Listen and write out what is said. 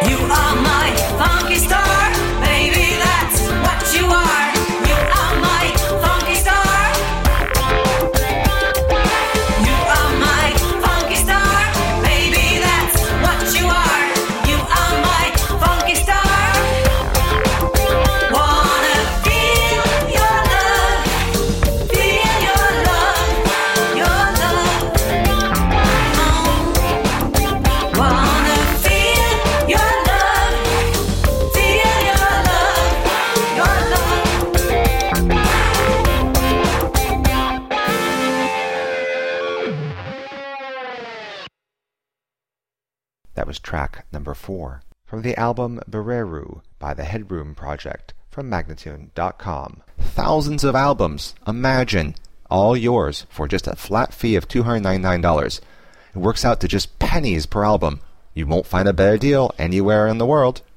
You are my funky star, baby, that's what you are. You are my funky star. You are my funky star, baby, that's what you are. You are my funky star. Wanna feel your love, feel your love, your love. Wanna feel your love, feel your love, your love. That was track number 4 from the album Bereru by the Headroom Project from Magnatune.com. Thousands of albums, imagine, all yours for just a flat fee of $299. It works out to just pennies per album. You won't find a better deal anywhere in the world.